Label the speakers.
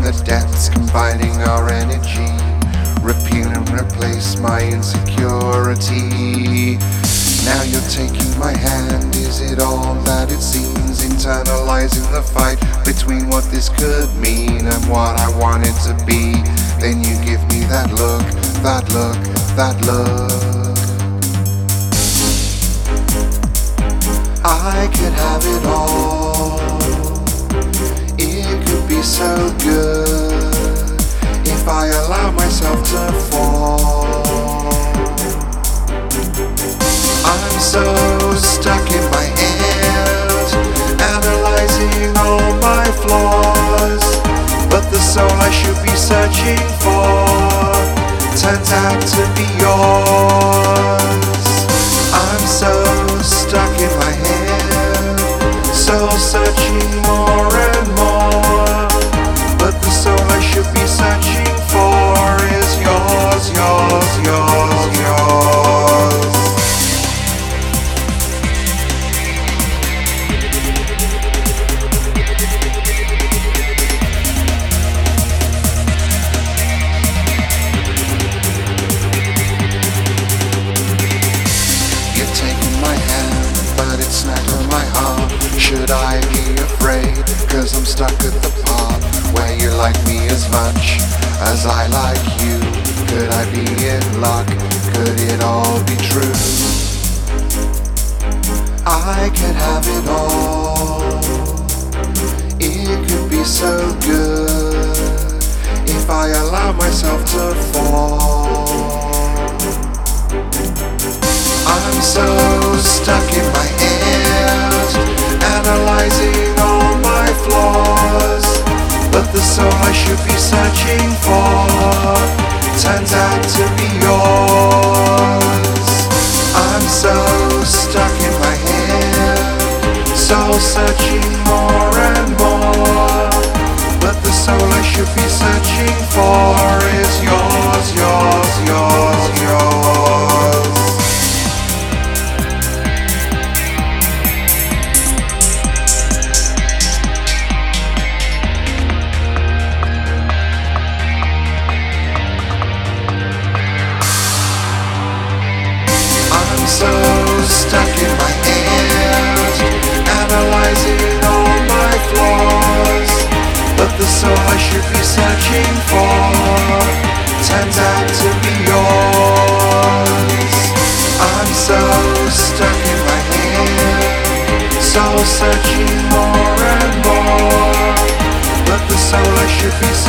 Speaker 1: the depths, combining our energy. Repeal and replace my insecurity. Now you're taking my hand, is it all that it seems? Internalizing the fight between what this could mean and what I want it to be. Then you give me that look, that look, that look. I could have it all. It could be so good if I allow myself to fall. I'm so stuck in my head, analyzing all my flaws. But the soul I should be searching for turns out to be yours. I'm so stuck in my head, soul searching more and more. But the soul I should be searching for is yours, yours, yours, yours. You're taking my hand, but it's snagged on my heart. Should I be afraid? Cause I'm stuck at the part where you like me as much as I like you. Could I be in luck? Could it all be true? I could have it all. It could be so good if I allow myself to fall. I'm so stuck in my head, analyzing all my flaws. But the soul I should be searching for turns out to be yours. I'm so stuck in my head, soul searching more and more. But the soul I should be searching for is yours, yours, yours, yours. So stuck in my head, analyzing all my flaws. But the soul I should be searching for turns out to be yours. I'm so stuck in my head, soul searching more and more. But the soul I should be